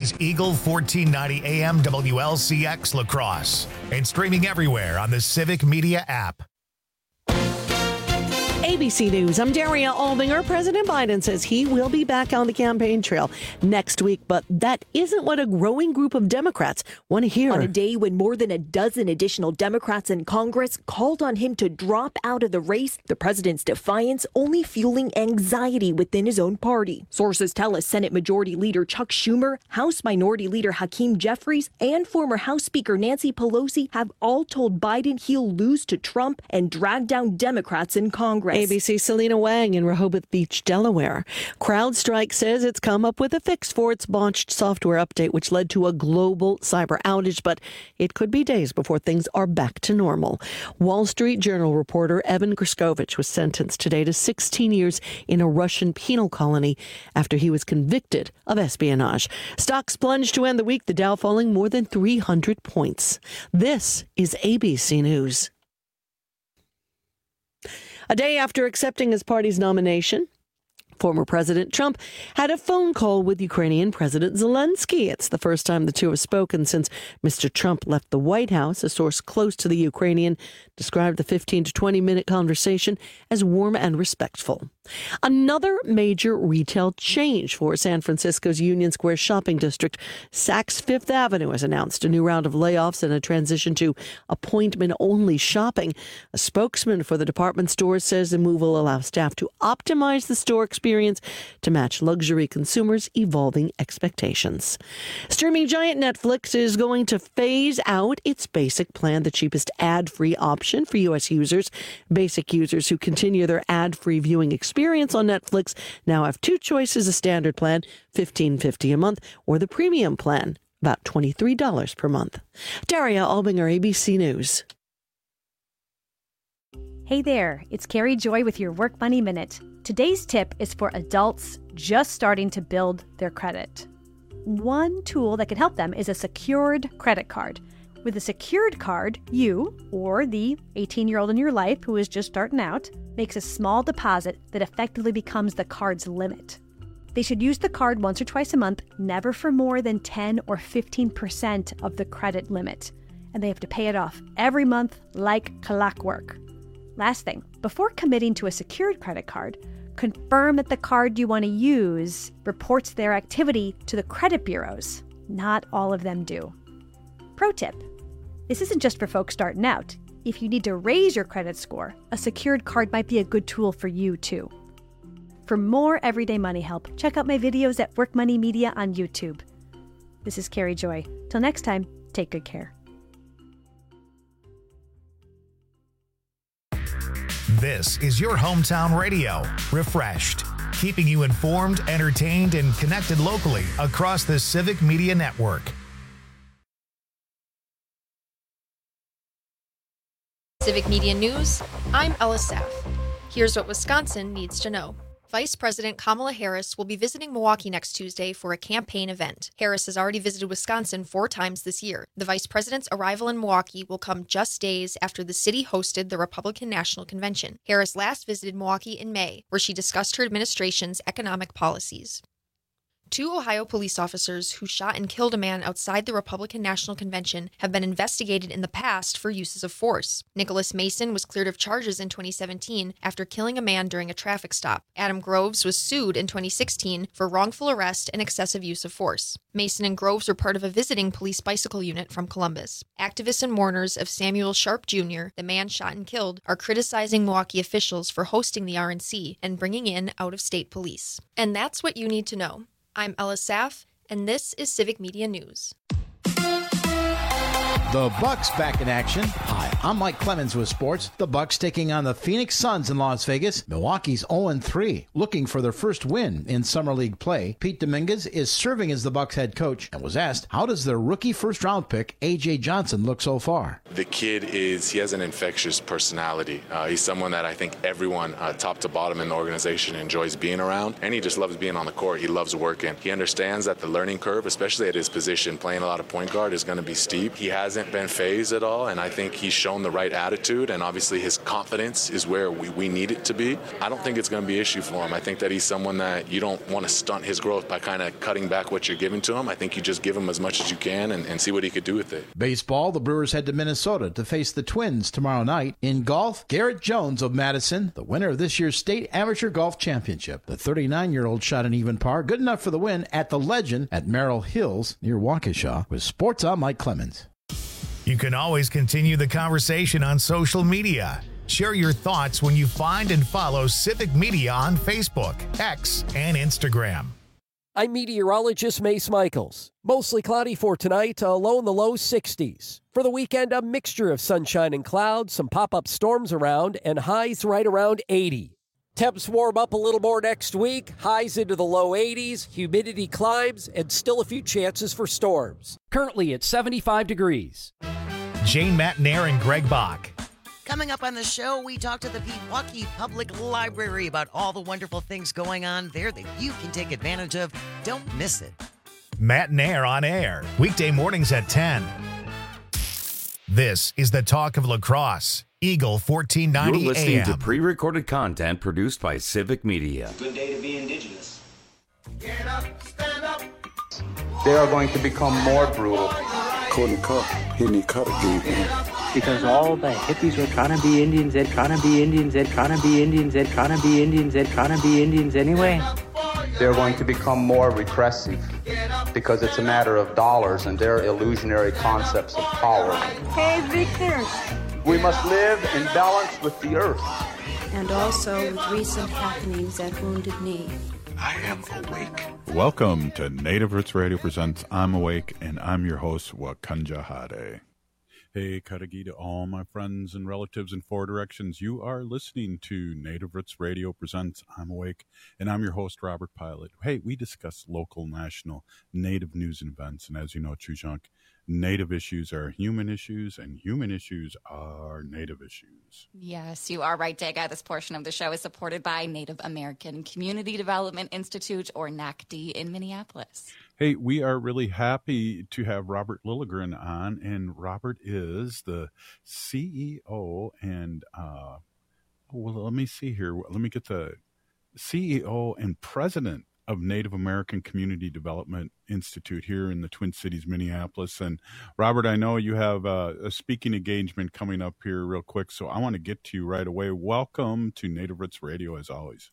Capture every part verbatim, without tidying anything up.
is Eagle fourteen ninety A M W L C X La Crosse and streaming everywhere on the Civic Media app. A B C News, I'm Daria Albinger. President Biden says he will be back on the campaign trail next week, but that isn't what a growing group of Democrats want to hear. On a day when more than a dozen additional Democrats in Congress called on him to drop out of the race, the president's defiance only fueling anxiety within his own party. Sources tell us Senate Majority Leader Chuck Schumer, House Minority Leader Hakeem Jeffries, and former House Speaker Nancy Pelosi have all told Biden he'll lose to Trump and drag down Democrats in Congress. A B C Selena Wang in Rehoboth Beach, Delaware. CrowdStrike says it's come up with a fix for its botched software update, which led to a global cyber outage, but it could be days before things are back to normal. Wall Street Journal reporter Evan Griskovich was sentenced today to sixteen years in a Russian penal colony after he was convicted of espionage. Stocks plunged to end the week, the Dow falling more than three hundred points. This is A B C News. A day after accepting his party's nomination, former President Trump had a phone call with Ukrainian President Zelensky. It's the first time the two have spoken since Mister Trump left the White House. A source close to the Ukrainian described the fifteen to twenty minute conversation as warm and respectful. Another major retail change for San Francisco's Union Square shopping district. Saks Fifth Avenue has announced a new round of layoffs and a transition to appointment-only shopping. A spokesman for the department store says the move will allow staff to optimize the store experience to match luxury consumers' evolving expectations. Streaming giant Netflix is going to phase out its basic plan, the cheapest ad-free option for U S users. Basic users who continue their ad-free viewing experience Experience on Netflix now have two choices: a standard plan, fifteen fifty a month, or the premium plan, about twenty-three dollars per month. Daria Albinger, A B C News. Hey there, it's Carrie Joy with your Work Money Minute. Today's tip is for adults just starting to build their credit. One tool that can help them is a secured credit card. With a secured card, you, or the eighteen-year-old in your life who is just starting out, makes a small deposit that effectively becomes the card's limit. They should use the card once or twice a month, never for more than ten or fifteen percent of the credit limit. And they have to pay it off every month like clockwork. Last thing, before committing to a secured credit card, confirm that the card you want to use reports their activity to the credit bureaus. Not all of them do. Pro tip, this isn't just for folks starting out. If you need to raise your credit score, a secured card might be a good tool for you too. For more everyday money help, check out my videos at Work Money Media on YouTube. This is Carrie Joy. Till next time, take good care. This is your hometown radio, Refreshed, keeping you informed, entertained, and connected locally across the Civic Media Network. Civic Media News, I'm Ella Saff. Here's what Wisconsin needs to know. Vice President Kamala Harris will be visiting Milwaukee next Tuesday for a campaign event. Harris has already visited Wisconsin four times this year. The vice president's arrival in Milwaukee will come just days after the city hosted the Republican National Convention. Harris last visited Milwaukee in May, where she discussed her administration's economic policies. Two Ohio police officers who shot and killed a man outside the Republican National Convention have been investigated in the past for uses of force. Nicholas Mason was cleared of charges in twenty seventeen after killing a man during a traffic stop. Adam Groves was sued in twenty sixteen for wrongful arrest and excessive use of force. Mason and Groves were part of a visiting police bicycle unit from Columbus. Activists and mourners of Samuel Sharp Junior, the man shot and killed, are criticizing Milwaukee officials for hosting the R N C and bringing in out-of-state police. And that's what you need to know. I'm Ella Saff, and this is Civic Media News. The Bucks back in action. Hi, I'm Mike Clemens with sports. The Bucks taking on the Phoenix Suns in Las Vegas. Milwaukee's oh and three, looking for their first win in Summer League play. Pete Dominguez is serving as the Bucks head coach and was asked, how does their rookie first-round pick, A J Johnson, look so far? The kid is, he has an infectious personality. Uh, he's someone that I think everyone, uh, top to bottom in the organization, enjoys being around, and he just loves being on the court. He loves working. He understands that the learning curve, especially at his position, playing a lot of point guard, is going to be steep. He hasn't been phased at all, and I think he's shown shown the right attitude, and obviously his confidence is where we, we need it to be. I don't think it's going to be an issue for him. I think that he's someone that you don't want to stunt his growth by kind of cutting back what you're giving to him. I think you just give him as much as you can and, and see what he could do with it. Baseball, the Brewers head to Minnesota to face the Twins tomorrow night. In golf, Garrett Jones of Madison, the winner of this year's State Amateur Golf Championship. The thirty-nine-year-old shot an even par, good enough for the win at the Legend at Merrill Hills near Waukesha. With Sports, I'm Mike Clemens. You can always continue the conversation on social media. Share your thoughts when you find and follow Civic Media on Facebook, X, and Instagram. I'm meteorologist Mace Michaels. Mostly cloudy for tonight, a low in the low sixties. For the weekend, a mixture of sunshine and clouds, some pop-up storms around, and highs right around eighty. Temps warm up a little more next week, highs into the low eighties, humidity climbs, and still a few chances for storms. Currently at seventy-five degrees. Jane Matnair and Greg Bach. Coming up on the show, we talk to the Pewaukee Public Library about all the wonderful things going on there that you can take advantage of. Don't miss it. Matnair on air, weekday mornings at ten. This is the Talk of La Crosse. Eagle fourteen ninety You're listening A M. to pre-recorded content produced by Civic Media. Good day to be indigenous. Get up, stand up. They are going to become more brutal. Couldn't cut, hitting cut again. Because all the hippies were trying to be Indians, they're trying to be Indians, they're trying to be Indians, they're trying to be Indians, they're trying to be Indians anyway. They're going to become more repressive because it's a matter of dollars and their illusionary concepts of power. Hey, Victor. We must live in balance with the earth. And also with recent happenings at Wounded Knee. I am awake. Welcome to Native Roots Radio presents I'm Awake, and I'm your host, Wakanja Hade. Hey, Karagi, to all my friends and relatives in four directions. You are listening to Native Roots Radio presents I'm Awake, and I'm your host, Robert Pilot. Hey, we discuss local, national, Native news and events, and as you know, Chujunk, Native issues are human issues, and human issues are Native issues. Yes, you are right, Dega. This portion of the show is supported by Native American Community Development Institute, or N A C D, in Minneapolis. Hey, we are really happy to have Robert Lilligren on, and Robert is the C E O and, uh, well, let me see here. Let me get the C E O and president of Native American Community Development Institute here in the Twin Cities, Minneapolis. And Robert, I know you have uh, a speaking engagement coming up here real quick, so I want to get to you right away. Welcome to Native Roots Radio, as always.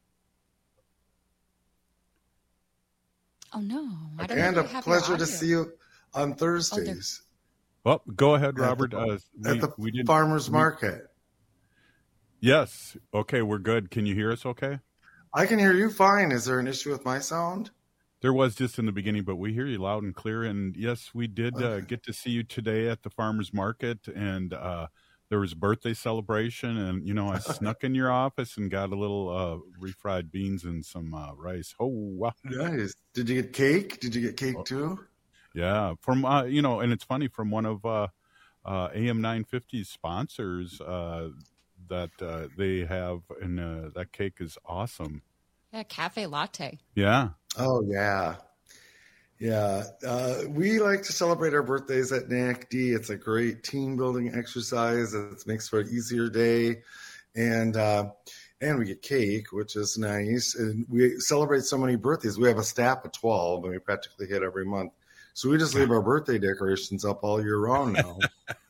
Oh, no. I don't and know a pleasure to see you on Thursdays. Well, go ahead, Robert. At the, uh, we, at the we didn't, farmer's we, market. Yes. Okay, we're good. Can you hear us okay? I can hear you fine. Is there an issue with my sound? There was just in the beginning, but we hear you loud and clear. And yes, we did okay. uh, get to see you today at the farmer's market. And uh, there was a birthday celebration. And, you know, I snuck in your office and got a little uh, refried beans and some uh, rice. Oh, wow. Nice. Did you get cake? Did you get cake too? Yeah. From, uh, you know, and it's funny, from one of uh, uh, A M nine fifty's sponsors, uh, that uh, they have, and uh, that cake is awesome. Yeah, cafe latte. Yeah. Oh, yeah. Yeah. Uh, we like to celebrate our birthdays at N A C D. It's a great team building exercise. It makes for an easier day. And, uh, and we get cake, which is nice. And we celebrate so many birthdays. We have a staff of twelve, and we practically hit every month. So we just leave our birthday decorations up all year round now.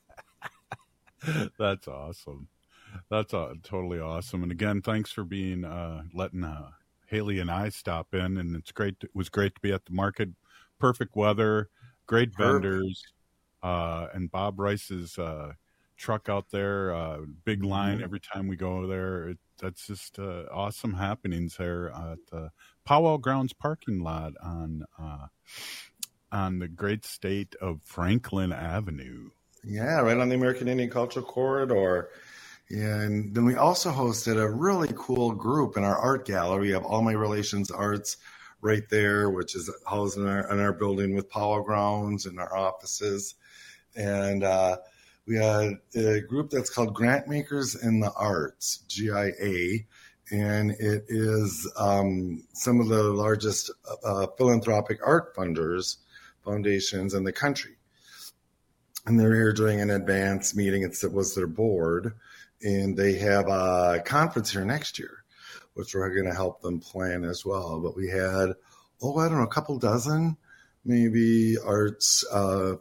That's awesome. That's uh, totally awesome. And again, thanks for being uh, letting uh, Haley and I stop in. And it's great. To, it was great to be at the market. Perfect weather, great Perfect. vendors, uh, and Bob Rice's uh, truck out there. Uh, big line mm-hmm. every time we go there. It, that's just uh, awesome happenings there at the Powwow Grounds parking lot on uh, on the great state of Franklin Avenue. Yeah, right on the American Indian Cultural Corridor. And then we also hosted a really cool group in our art gallery. We have All My Relations Arts right there, which is housed in our, in our building with Powwow Grounds and our offices. And uh, we had a group that's called Grant Makers in the Arts, G I A. And it is um, some of the largest uh, philanthropic art funders, foundations in the country. and they're here doing an advance meeting. It's, it was their board, and they have a conference here next year, which we're going to help them plan as well. But we had, oh, I don't know, a couple dozen, maybe arts uh,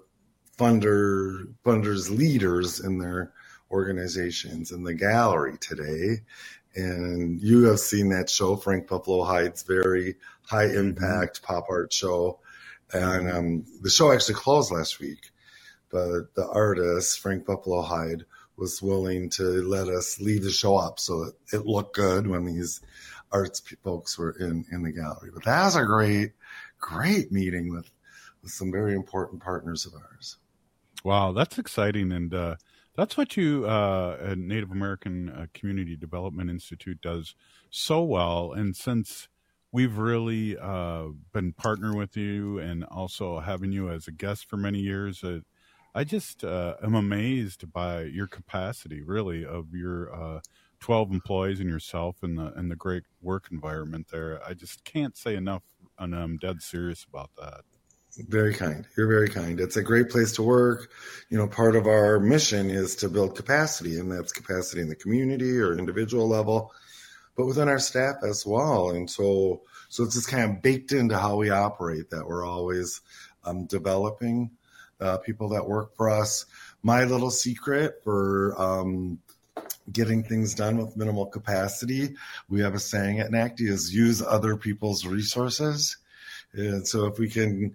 funder funders, leaders in their organizations in the gallery today. And you have seen that show, Frank Buffalo Hyde's very high impact mm-hmm. pop art show. And um, the show actually closed last week, but the artist, Frank Buffalo Hyde, was willing to let us leave the show up so it, it looked good when these arts folks were in, in the gallery. But that was a great, great meeting with, with some very important partners of ours. Wow, that's exciting. And uh, that's what you, uh, Native American uh, Community Development Institute does so well. And since we've really uh, been partnering with you and also having you as a guest for many years, uh, I just uh, am amazed by your capacity, really, of your uh, twelve employees and yourself and the and the great work environment there. I just can't say enough, and I'm dead serious about that. Very kind. You're very kind. It's a great place to work. You know, part of our mission is to build capacity, and that's capacity in the community or individual level, but within our staff as well. And so, so it's just kind of baked into how we operate that we're always um, developing uh, people that work for us. My little secret for um, getting things done with minimal capacity, we have a saying at NACD, is use other people's resources. And so if we can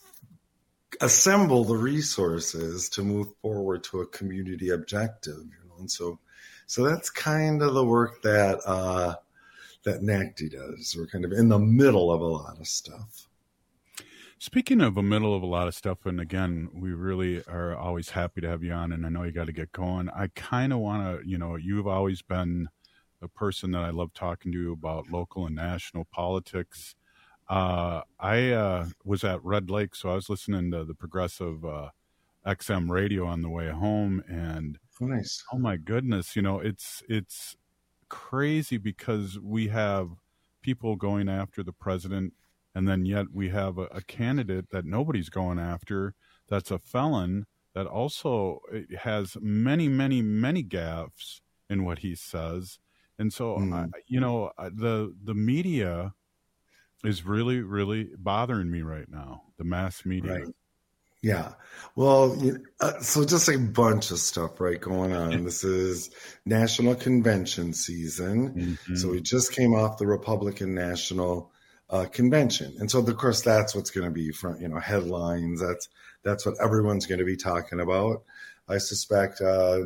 assemble the resources to move forward to a community objective, you know, and so so that's kind of the work that uh, that NACD does. We're kind of in the middle of a lot of stuff. Speaking of the middle of a lot of stuff, and again, we really are always happy to have you on, and I know you got to get going. I kind of want to, you know, you've always been a person that I love talking to about local and national politics. Uh, I uh, was at Red Lake, so I was listening to the Progressive uh, X M radio on the way home, and oh, nice. Oh my goodness, you know, it's it's crazy because we have people going after the president, and then yet we have a, a candidate that nobody's going after that's a felon that also has many, many, many gaffes in what he says. And so, mm. I, you know, the the media is really, really bothering me right now, the mass media. Right. Yeah. Well, you, uh, so just a bunch of stuff, right, going on. This is National Convention season. Mm-hmm. So we just came off the Republican National uh, Convention. And so, of course, that's what's going to be front, you know, headlines. That's that's what everyone's going to be talking about. I suspect uh,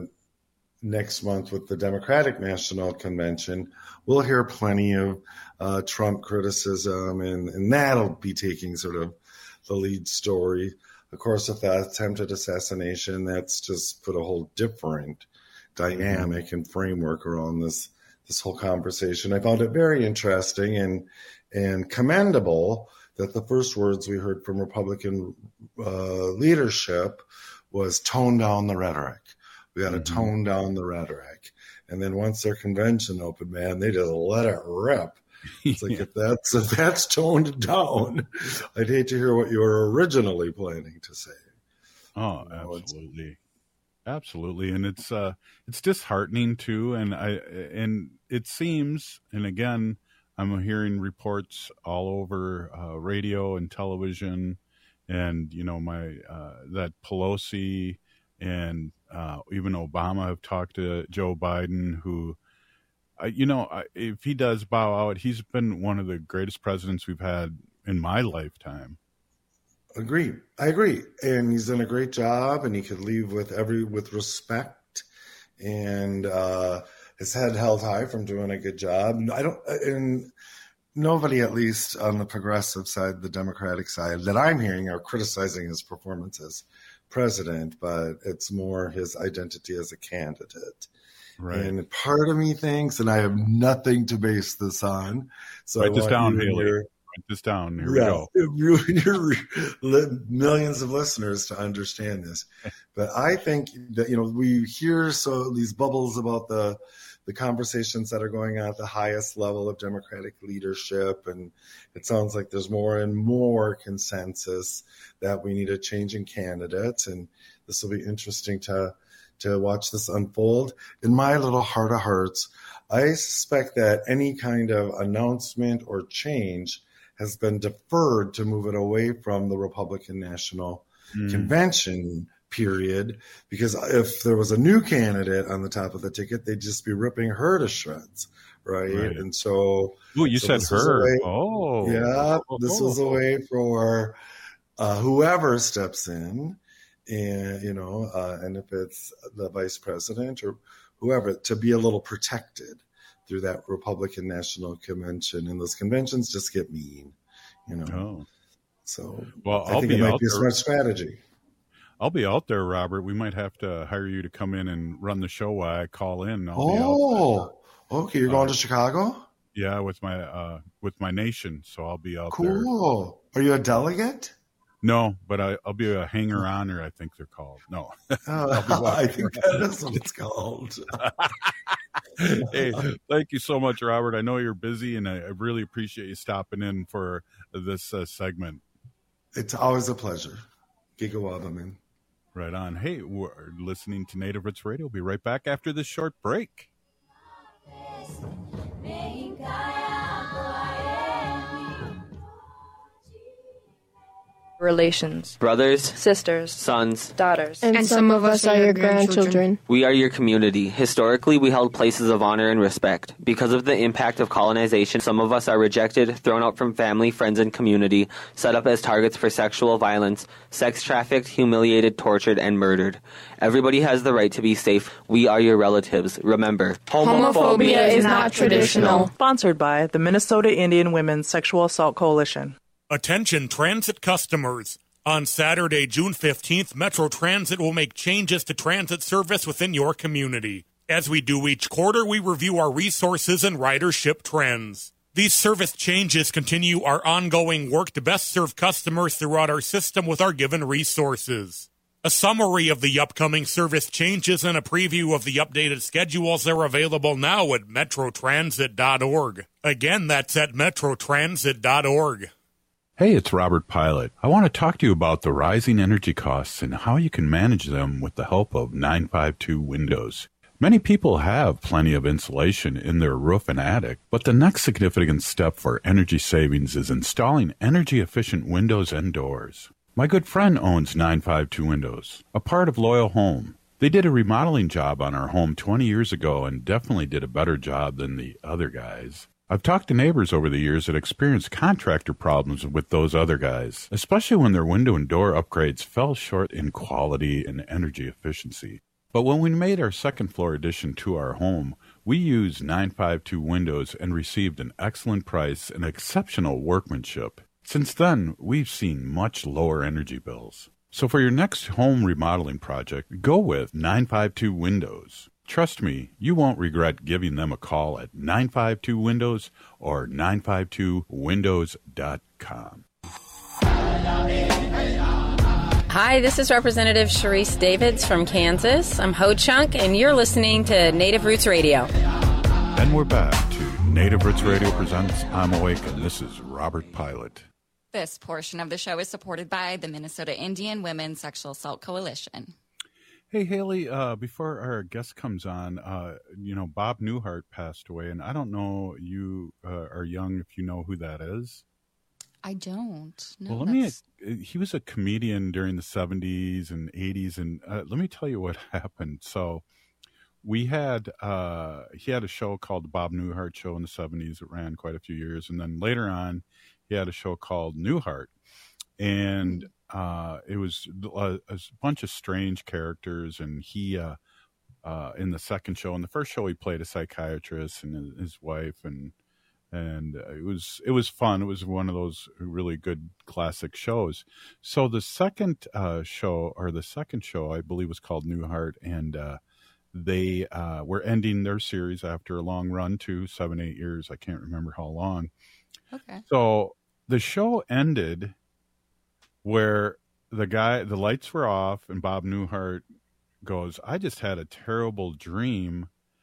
next month with the Democratic National Convention, we'll hear plenty of uh, Trump criticism, and, and that'll be taking sort of the lead story. Of course, with that attempted assassination, that's just put a whole different dynamic and framework around this this whole conversation. I found it very interesting and and commendable that the first words we heard from Republican uh, leadership was tone down the rhetoric. We got to mm-hmm. tone down the rhetoric. And then once their convention opened, man, they just let it rip. It's like, yeah. if that's if that's toned down, I'd hate to hear what you were originally planning to say. Oh, absolutely, absolutely, and it's uh, it's disheartening too. And I and it seems, and again, I'm hearing reports all over uh, radio and television, and you know, my uh, that Pelosi and uh, even Obama have talked to Joe Biden, who. You know, if he does bow out, he's been one of the greatest presidents we've had in my lifetime. Agree. I agree. And he's done a great job, and he could leave with every with respect, and uh, his head held high from doing a good job. I don't, and nobody, at least on the progressive side, the Democratic side, that I'm hearing are criticizing his performance as president, but it's more his identity as a candidate. Right. And part of me thinks, and I have nothing to base this on. So write I this down, your, Haley. Write this down. Here yeah, we go. Your, your millions of listeners to understand this. But I think that, you know, we hear so these bubbles about the the conversations that are going on at the highest level of Democratic leadership. And it sounds like there's more and more consensus that we need a change in candidates. And this will be interesting to, to watch this unfold. In my little heart of hearts, I suspect that any kind of announcement or change has been deferred to move it away from the Republican National mm. Convention period, because if there was a new candidate on the top of the ticket, they'd just be ripping her to shreds, right? right. And so, oh, you so said her. Way, oh, yeah, this was a way for uh, whoever steps in, and you know, uh, and if it's the vice president or whoever, to be a little protected through that Republican National Convention. And those conventions just get mean, you know. Oh. So, well, I I'll think be it might out be a there. smart strategy. I'll be out there, Robert. We might have to hire you to come in and run the show while I call in. I'll oh, okay. You're going uh, to Chicago? Yeah, with my uh, with my nation. So I'll be out cool. there. Cool. Are you a delegate? No, but I, I'll be a hanger-oner, I think they're called. No. Uh, I think that is what it's called. Hey, thank you so much, Robert. I know you're busy, and I, I really appreciate you stopping in for this uh, segment. It's always a pleasure. Gigawaba, man. Right on. Hey, we're listening to Native Roots Radio. We'll be right back after this short break. Relations, brothers, sisters, sons, daughters, and, and some of us are your grandchildren. We are your community. Historically, we held places of honor and respect. Because of the impact of colonization, some of us are rejected, thrown out from family, friends, and community, set up as targets for sexual violence, sex trafficked, humiliated, tortured, and murdered. Everybody has the right to be safe. We are your relatives. Remember, homophobia is not traditional. Sponsored by the Minnesota Indian Women's Sexual Assault Coalition. Attention transit customers. On Saturday, June fifteenth, Metro Transit will make changes to transit service within your community. As we do each quarter, we review our resources and ridership trends. These service changes continue our ongoing work to best serve customers throughout our system with our given resources. A summary of the upcoming service changes and a preview of the updated schedules are available now at metro transit dot org. Again, that's at metro transit dot org. Hey, it's Robert Pilot. I want to talk to you about the rising energy costs and how you can manage them with the help of nine five two Windows. Many people have plenty of insulation in their roof and attic, but the next significant step for energy savings is installing energy-efficient windows and doors. My good friend owns nine five two Windows, a part of Loyal Home. They did a remodeling job on our home twenty years ago and definitely did a better job than the other guys. I've talked to neighbors over the years that experienced contractor problems with those other guys, especially when their window and door upgrades fell short in quality and energy efficiency. But when we made our second floor addition to our home, we used nine five two Windows and received an excellent price and exceptional workmanship. Since then, we've seen much lower energy bills. So for your next home remodeling project, go with nine five two Windows. Trust me, you won't regret giving them a call at nine five two Windows or nine five two windows dot com. Hi, this is Representative Sharice Davids from Kansas. I'm Ho Chunk, and you're listening to Native Roots Radio. And we're back to Native Roots Radio presents I'm Awake, and this is Robert Pilot. This portion of the show is supported by the Minnesota Indian Women's Sexual Assault Coalition. Hey, Haley, uh, before our guest comes on, uh, you know, Bob Newhart passed away, and I don't know, you uh, are young if you know who that is. I don't. No, well, let that's... me, he was a comedian during the seventies and eighties, and uh, let me tell you what happened. So we had, uh, he had a show called the Bob Newhart Show in the seventies. It ran quite a few years, and then later on, he had a show called Newhart, and Uh, it was a, a bunch of strange characters, and he, uh, uh, in the second show, in the first show, he played a psychiatrist and his, his wife, and and uh, it was it was fun. It was one of those really good classic shows. So the second uh, show, or the second show, I believe, was called Newhart, and uh, they uh, were ending their series after a long run, too, seven, eight years. I can't remember how long. Okay. So the show ended where the guy, the lights were off, and Bob Newhart goes, I just had a terrible dream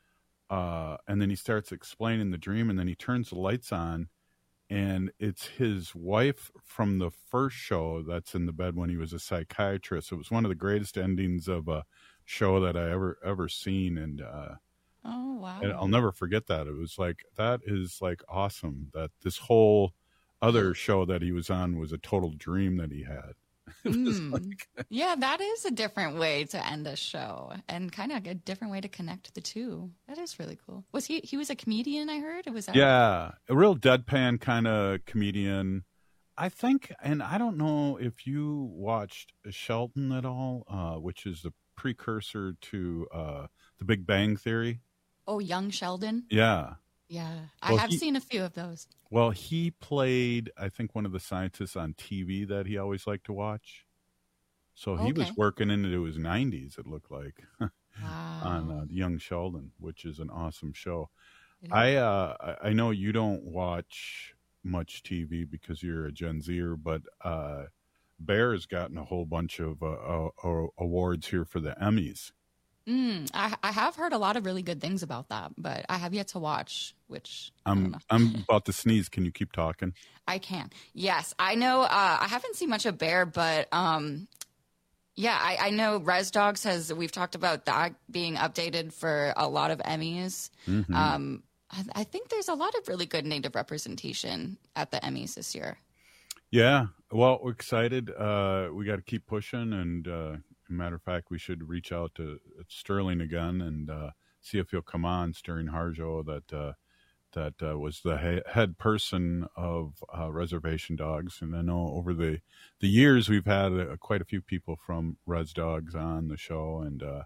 uh, and then he starts explaining the dream, and then he turns the lights on, and it's his wife from the first show that's in the bed when he was a psychiatrist. It was one of the greatest endings of a show that I ever ever seen, and uh, oh wow, and I'll never forget that. It was like, that is like awesome that this whole other show that he was on was a total dream that he had. Mm. Like, yeah, that is a different way to end a show, and kind of a different way to connect the two. That is really cool. Was he? He was a comedian, I heard. Was that? Yeah, a real deadpan kind of comedian, I think. And I don't know if you watched Sheldon at all, uh, which is the precursor to uh, The Big Bang Theory. Oh, Young Sheldon. Yeah. Yeah, I well, have he, seen a few of those. Well, he played, I think, one of the scientists on T V that he always liked to watch. So he okay. was working into his nineties, it looked like, wow. on uh, Young Sheldon, which is an awesome show. I uh, I know you don't watch much T V because you're a Gen Zer, but uh, Bear has gotten a whole bunch of uh, uh, awards here for the Emmys. Mm, I, I have heard a lot of really good things about that, but I have yet to watch, which I'm I'm about to sneeze. Can you keep talking? I can. Yes, I know. Uh, I haven't seen much of Bear, but um, yeah, I, I know Res Dogs has. We've talked about that being updated for a lot of Emmys. Mm-hmm. Um, I, I think there's a lot of really good Native representation at the Emmys this year. Yeah, well, we're excited. Uh, we got to keep pushing, and uh, matter of fact, we should reach out to Sterling again and uh, see if he'll come on. Sterling Harjo, that uh, that uh, was the he- head person of uh, Reservation Dogs, and I know over the the years we've had uh, quite a few people from Res Dogs on the show, and uh,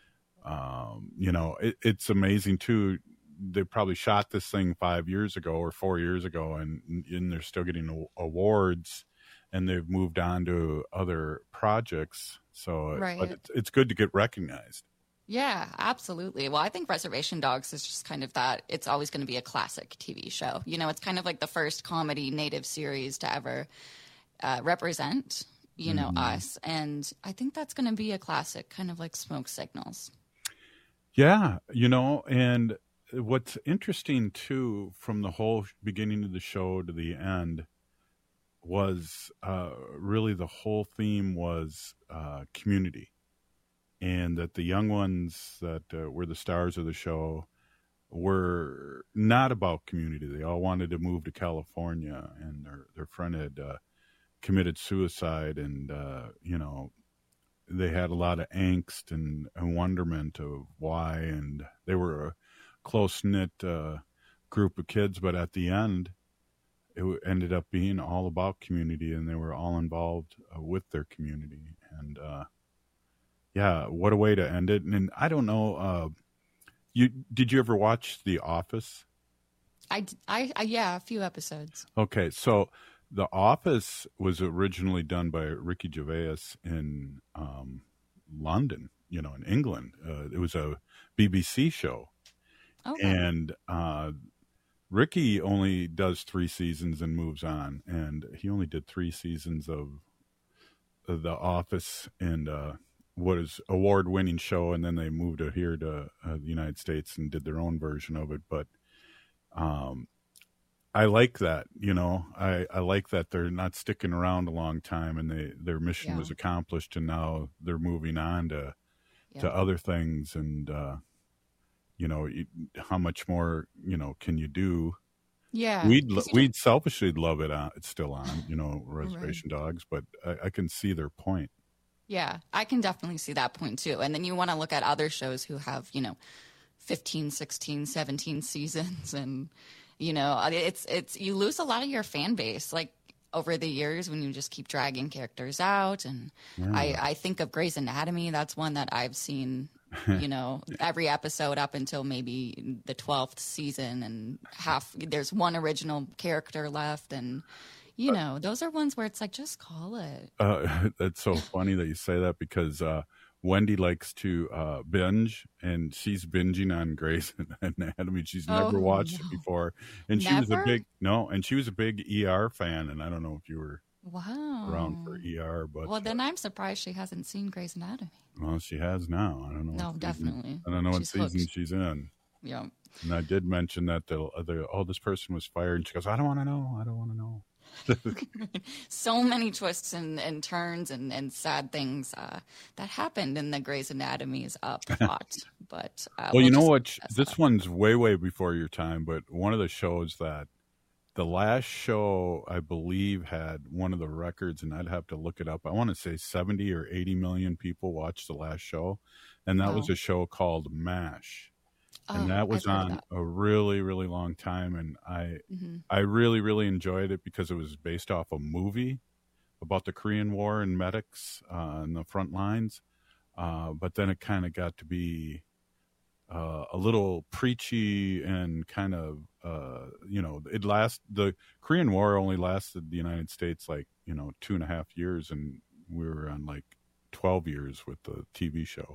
um, you know, it, it's amazing too. They probably shot this thing five years ago or four years ago, and and they're still getting awards, and they've moved on to other projects. So, right. but it's, it's good to get recognized. Yeah, absolutely. Well, I think Reservation Dogs is just kind of that. It's always going to be a classic T V show. You know, it's kind of like the first comedy Native series to ever uh, represent, you know, Mm-hmm. us. And I think that's going to be a classic, kind of like Smoke Signals. Yeah, you know, and what's interesting too, from the whole beginning of the show to the end, was uh, really the whole theme was uh, community, and that the young ones that uh, were the stars of the show were not about community. They all wanted to move to California, and their their friend had uh, committed suicide, and uh, you know, they had a lot of angst and, and wonderment of why, and they were a close-knit uh, group of kids, but at the end it ended up being all about community, and they were all involved uh, with their community. And uh, yeah, what a way to end it. And, and I don't know, uh, you did you ever watch The Office? I, I, I, yeah, a few episodes. Okay, so The Office was originally done by Ricky Gervais in um, London, you know, in England. Uh, it was a B B C show. Okay. And uh, Ricky only does three seasons and moves on, and he only did three seasons of, of The Office, and uh, what is award-winning show, and then they moved it here to uh, the United States and did their own version of it. But um, I like that, you know, I, I like that they're not sticking around a long time, and they their mission Yeah. was accomplished, and now they're moving on to Yeah. to other things, and uh, you know, you, how much more, you know, can you do? Yeah. We'd 'cause you we'd selfishly love it on, it's still on, you know, Reservation Dogs, but I, I can see their point. Yeah, I can definitely see that point too. And then you want to look at other shows who have, you know, fifteen, sixteen, seventeen seasons, and you know, it's it's you lose a lot of your fan base like over the years when you just keep dragging characters out. And Yeah. I I think of Grey's Anatomy. That's one that I've seen, you know, every episode up until maybe the twelfth season, and half there's one original character left, and you know, those are ones where it's like, just call it. Uh, that's so funny that you say that, because uh, Wendy likes to uh, binge, and she's binging on Grey's Anatomy. She's never Oh, watched no. it before, and she was a Never? big no, and she was a big E R fan. And I don't know if you were Wow. around for E R, but Well, then I'm surprised she hasn't seen Grey's Anatomy. well, she has now. I don't know. No, what season- definitely. I don't know what She's season hooked. she's in. Yeah. And I did mention that the, the oh, this person was fired. And she goes, I don't want to know. I don't want to know. So many twists and, and turns and, and sad things uh, that happened in the Grey's Anatomy's uh, plot. But uh, well, we'll you know just what? This up. one's way, way before your time. But one of the shows that the last show, I believe, had one of the records, and I'd have to look it up. I want to say seventy or eighty million people watched the last show. And that Wow. was a show called MASH. And Oh, that was I've heard of on that. a really, really long time. And I Mhm. I really, really enjoyed it because it was based off a movie about the Korean War and medics uh, in the front lines. Uh, but then it kind of got to be uh, a little preachy and kind of, uh, you know, it last the Korean War only lasted the United States like, you know, two and a half years. And we were on like twelve years with the T V show.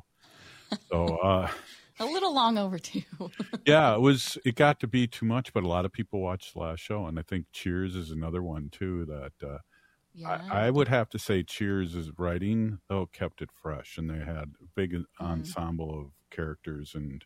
So, uh, A little long overdue. yeah, it was. It got to be too much, but a lot of people watched the last show, and I think Cheers is another one too. That uh, Yeah. I, I would have to say Cheers' writing though kept it fresh, and they had a big ensemble of characters, and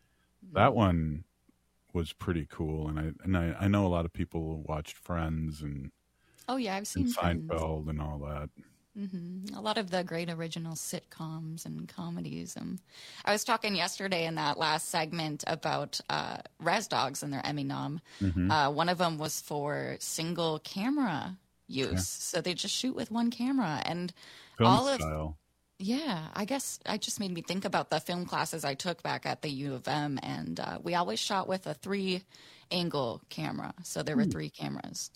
that one was pretty cool. And I and I, I know a lot of people watched Friends and, Oh, yeah, I've seen and Friends. Seinfeld and all that. hmm A lot of the great original sitcoms and comedies. And I was talking yesterday in that last segment about uh, Res Dogs and their Emmy nom. Mhm. Uh, one of them was for single camera use, Yeah. so they just shoot with one camera. And Film all of style. yeah, I guess I just made me think about the film classes I took back at the U of M, and uh, we always shot with a three angle camera, so there were Hmm. three cameras.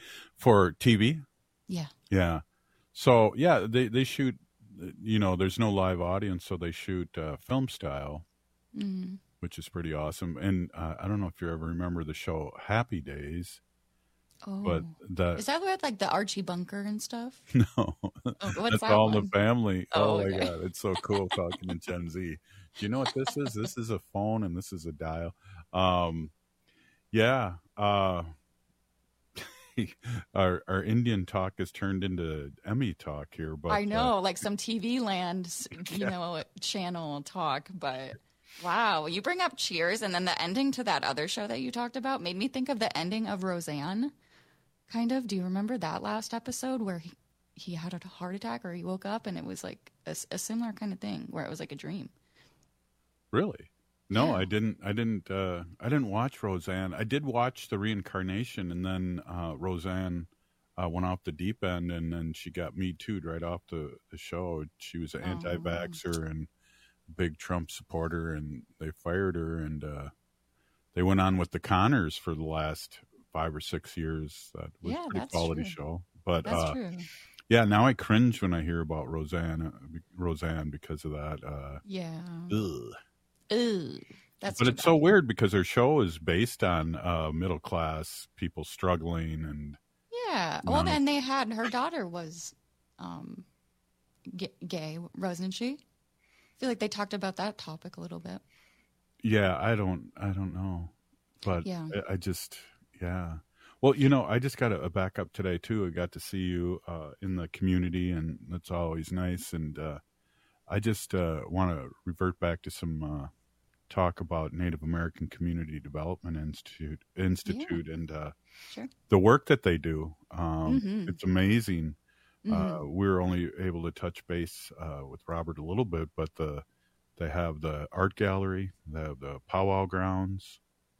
For T V. Yeah. Yeah. So yeah, they they shoot. You know, there's no live audience, so they shoot uh, film style, Mm. which is pretty awesome. And uh, I don't know if you ever remember the show Happy Days, Oh, but the is that with like the Archie Bunker and stuff? no, Oh, what's that's that all in one? the family. Oh, Oh, my okay. god, it's so cool talking to Gen Z. Do you know what this is? This is a phone, and this is a dial. Um, yeah. Uh, our our Indian talk has turned into Emmy talk here, but I know, uh, like some T V land, you know, channel talk, but wow, you bring up Cheers, and then the ending to that other show that you talked about made me think of the ending of Roseanne, kind of. Do you remember that last episode where he, he had a heart attack or he woke up and it was like a, s- a similar kind of thing where it was like a dream? really? No, Yeah. I didn't. I didn't. Uh, I didn't watch Roseanne. I did watch the reincarnation, and then uh, Roseanne uh, went off the deep end, and then she got Me Too'd right off the, the show. She was an Oh. anti-vaxxer and big Trump supporter, and they fired her, and uh, they went on with the Connors for the last five or six years. That was Yeah, a pretty that's quality true. show. But That's uh, true. yeah, now I cringe when I hear about Roseanne, uh, be- Roseanne because of that. Uh, Yeah. ugh. Ooh, that's But too it's so bad. weird because her show is based on uh, middle class people struggling, and Yeah. Well, No. then they had her daughter was um, g- gay, wasn't she? I feel like they talked about that topic a little bit. yeah, I don't, I don't know, but Yeah. I, I just, yeah. Well, you know, I just got a, a backup today too. I got to see you uh, in the community, and that's always nice. And uh, I just uh, want to revert back to some uh, talk about Native American Community Development Institute, Institute, and uh, Sure. the work that they do. Um, Mhm. It's amazing. Uh, Mhm. we were only able to touch base uh, with Robert a little bit, but the they have the art gallery, they have the powwow grounds,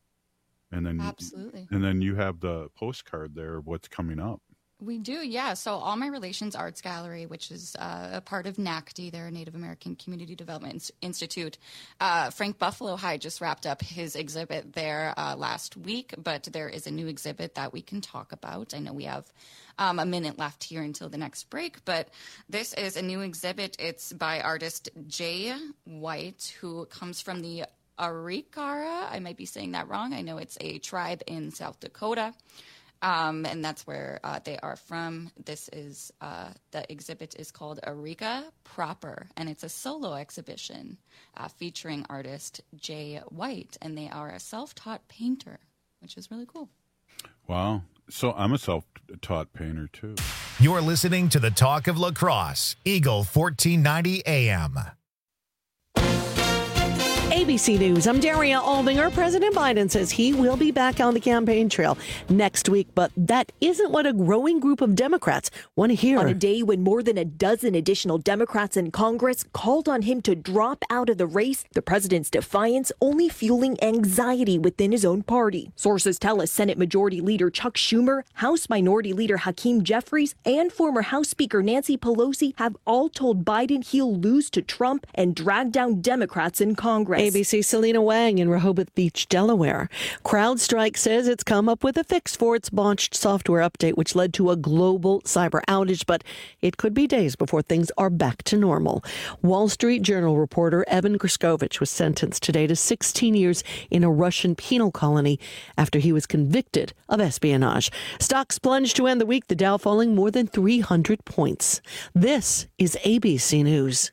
and then Absolutely. and then you have the postcard there of what's coming up. We do, yeah. So All My Relations Arts Gallery, which is uh, a part of NACD, their Native American Community Development Ins- Institute. Uh, Frank Buffalo High just wrapped up his exhibit there uh, last week, but there is a new exhibit that we can talk about. I know we have um, a minute left here until the next break, but this is a new exhibit. It's by artist Jay White, who comes from the Arikara. I might be saying that wrong. I know it's a tribe in South Dakota. Um, and that's where uh, they are from. This is uh, the exhibit is called Arika Proper, and it's a solo exhibition uh, featuring artist Jay White, and they are a self-taught painter, which is really cool. Wow! So I'm a self-taught painter too. You're listening to the Talk of La Crosse, Eagle fourteen ninety A M. A B C News, I'm Daria Aldinger. President Biden says he will be back on the campaign trail next week, but that isn't what a growing group of Democrats want to hear. On a day when more than a dozen additional Democrats in Congress called on him to drop out of the race, the president's defiance only fueling anxiety within his own party. Sources tell us Senate Majority Leader Chuck Schumer, House Minority Leader Hakeem Jeffries, and former House Speaker Nancy Pelosi have all told Biden he'll lose to Trump and drag down Democrats in Congress. A B C's Selena Wang in Rehoboth Beach, Delaware. CrowdStrike says it's come up with a fix for its botched software update, which led to a global cyber outage, but it could be days before things are back to normal. Wall Street Journal reporter Evan Griskovich was sentenced today to sixteen years in a Russian penal colony after he was convicted of espionage. Stocks plunged to end the week, the Dow falling more than three hundred points. This is A B C News.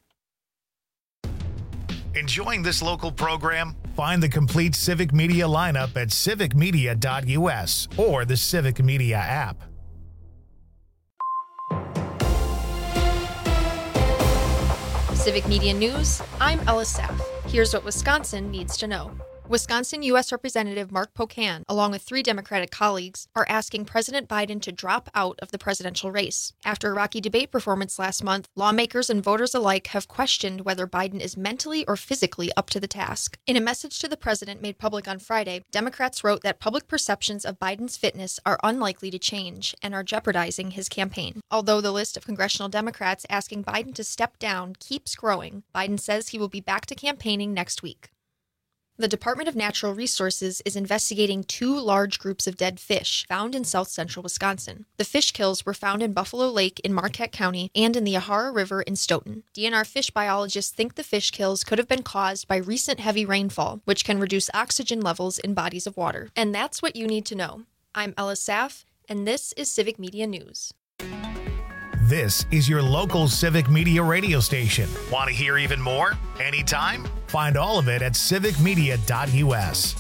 Enjoying this local program? Find the complete Civic Media lineup at civic media dot u s or the Civic Media app. Civic Media News, I'm Ella Saff. Here's what Wisconsin needs to know. Wisconsin U S Representative Mark Pocan, along with three Democratic colleagues, are asking President Biden to drop out of the presidential race. After a rocky debate performance last month, lawmakers and voters alike have questioned whether Biden is mentally or physically up to the task. In a message to the president made public on Friday, Democrats wrote that public perceptions of Biden's fitness are unlikely to change and are jeopardizing his campaign. Although the list of congressional Democrats asking Biden to step down keeps growing, Biden says he will be back to campaigning next week. The Department of Natural Resources is investigating two large groups of dead fish found in south central Wisconsin. The fish kills were found in Buffalo Lake in Marquette County and in the Yahara River in Stoughton. D N R fish biologists think the fish kills could have been caused by recent heavy rainfall, which can reduce oxygen levels in bodies of water. And that's what you need to know. I'm Ella Saff, and this is Civic Media News. This is your local Civic Media radio station. Want to hear even more? Anytime? Find all of it at civic media dot u s.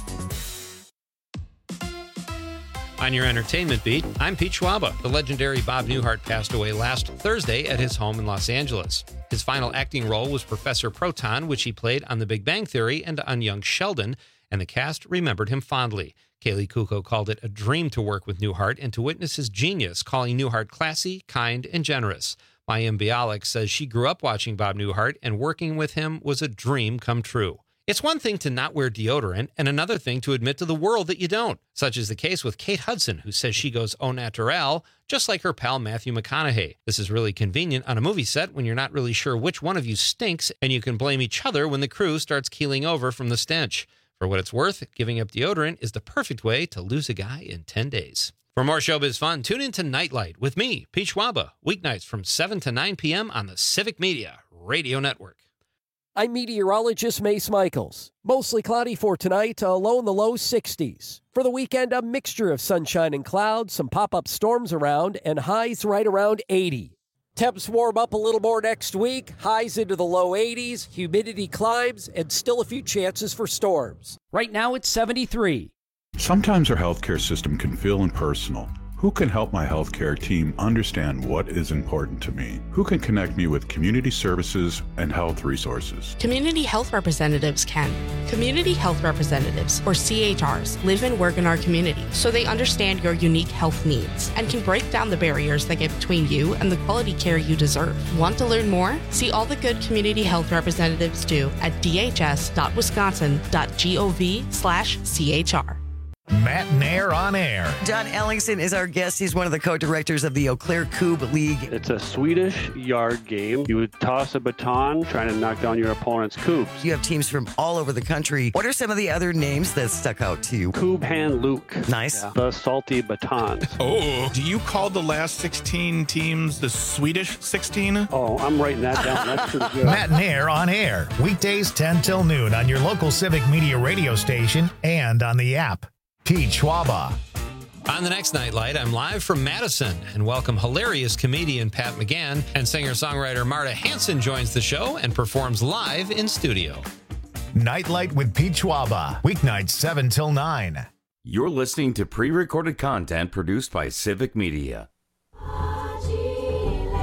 On your entertainment beat, I'm Pete Schwaba. The legendary Bob Newhart passed away last Thursday at his home in Los Angeles. His final acting role was Professor Proton, which he played on The Big Bang Theory and on Young Sheldon, and the cast remembered him fondly. Kaylee Kuko called it a dream to work with Newhart and to witness his genius, calling Newhart classy, kind, and generous. Mayim Bialik says she grew up watching Bob Newhart, and working with him was a dream come true. It's one thing to not wear deodorant and another thing to admit to the world that you don't. Such is the case with Kate Hudson, who says she goes au naturel, just like her pal Matthew McConaughey. This is really convenient on a movie set when you're not really sure which one of you stinks, and you can blame each other when the crew starts keeling over from the stench. For what it's worth, giving up deodorant is the perfect way to lose a guy in ten days. For more showbiz fun, tune in to Nightlight with me, Pete Schwaba, weeknights from seven to nine p.m. on the Civic Media Radio Network. I'm meteorologist Mace Michaels. Mostly cloudy for tonight, a low in the low sixties. For the weekend, a mixture of sunshine and clouds, some pop-up storms around, and highs right around eighty. Temps warm up a little more next week, highs into the low eighties, humidity climbs, and still a few chances for storms. Right now it's seventy-three. Sometimes our healthcare system can feel impersonal. Who can help my healthcare team understand what is important to me? Who can connect me with community services and health resources? Community health representatives can. Community health representatives, or C H Rs, live and work in our community, so they understand your unique health needs and can break down the barriers that get between you and the quality care you deserve. Want to learn more? See all the good community health representatives do at d h s dot wisconsin dot gov slash c h r. Matt Nair on air. John Ellingson is our guest. He's one of the co-directors of the Eau Claire Cube League. It's a Swedish yard game. You would toss a baton trying to knock down your opponent's cubes. You have teams from all over the country. What are some of the other names that stuck out to you? Cube Hand Luke. Nice. Yeah. The Salty Batons. Oh, do you call the last sixteen teams the Swedish sixteen? Oh, I'm writing that down. That's pretty good. Matt Nair on air. Weekdays ten till noon on your local Civic Media radio station and on the app. Pete Schwaba. On the next Nightlight, I'm live from Madison and welcome hilarious comedian Pat McGann, and singer-songwriter Marta Hanson joins the show and performs live in studio. Nightlight with Pete Schwaba, weeknights seven till nine. You're listening to pre-recorded content produced by Civic Media.